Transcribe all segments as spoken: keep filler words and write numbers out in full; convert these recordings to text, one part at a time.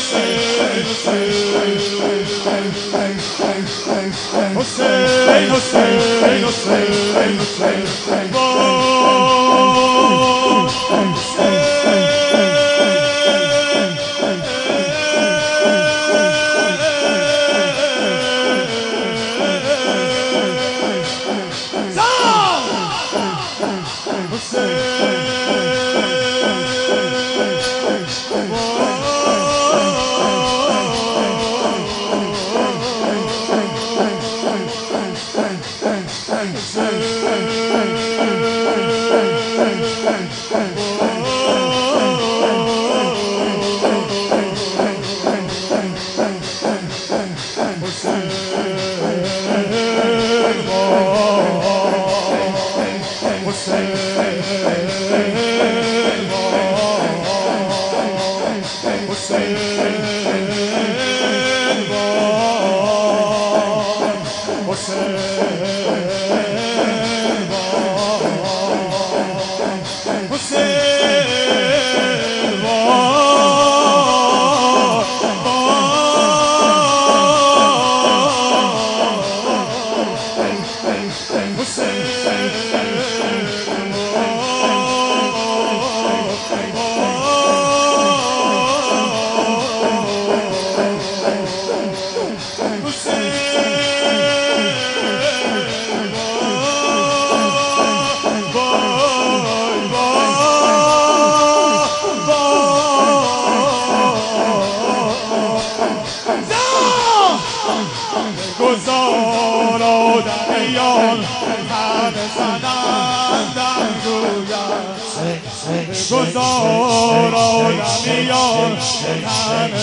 گذار آدمیان همه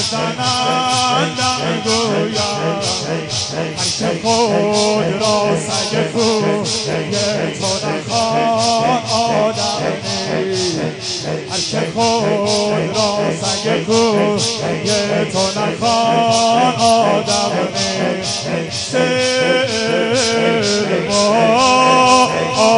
زنندن گوید هر که خود را سگ کوی تو نخوان آدم نیست هر که خود را سگ کوی تو نخوان آدم نیست سر ما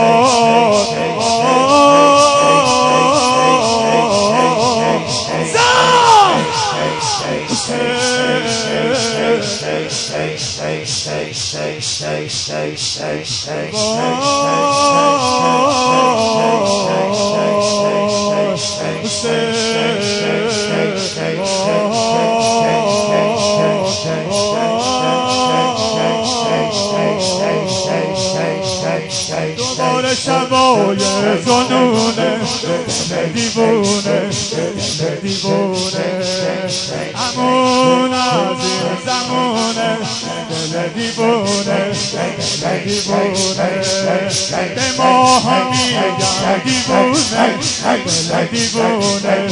دوباره شبای جنونه دیوونه دیوونه همون از این زمونه دل دیوونه دیوونه به ما هم میگن دیوونه دل دیوونه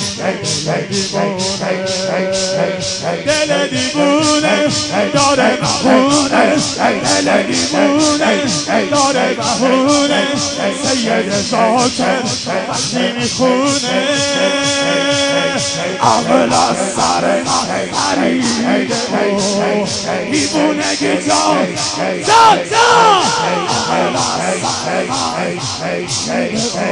دل دیوونه داره بهونه دل دیوونه داره بهونه سید زاکر وقتی میخونه عقل از سر پریده دیوونگی جان زاد زاد عقل از سر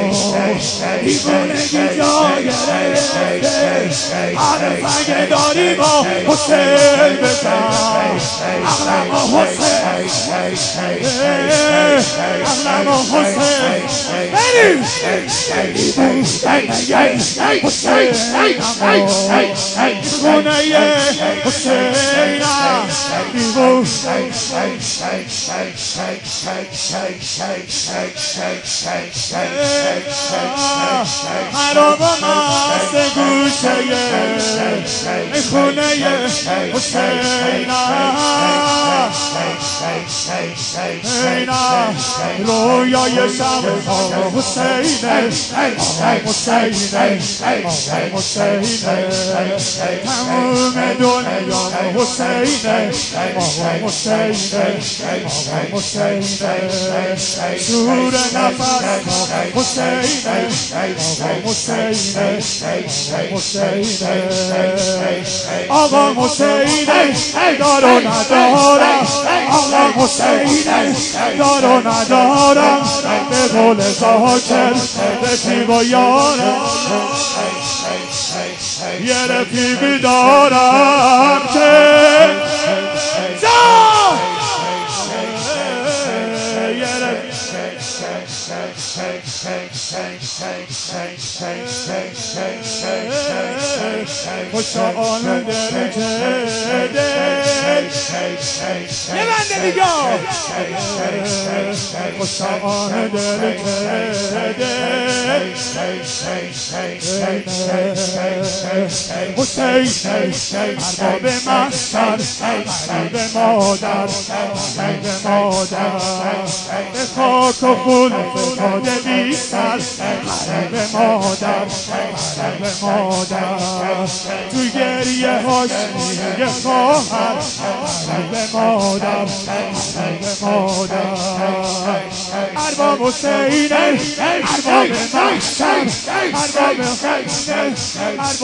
دیوونگی جان گرفته عقل سنگ داری با حسین بزن عقل با حسین عقل با حسین بریم دیوونه حرام مست گوشه خونه حسینا رویای شب حسینه حسینه حسینه تموم دنیا حسینه حسینه حسینه سور نفس حسینه حسینه حسینه آقا حسینه دارو ندارم آقا حسینه دارو ندارم به قول زاکر رفیق و یارم یه رفیقی دارم که خوشا آن دل که دل یه بنده دیگه خوشا آن دل که دل حسین ارباب محشر قلب مادر قلب مادر به خاک و خون فتاده بی سر قلب مادر قلب مادر تو گریه هاش یه خواهر قلب مادر قلب مادر ارباب حسینه ارباب محشر ارباب حسینه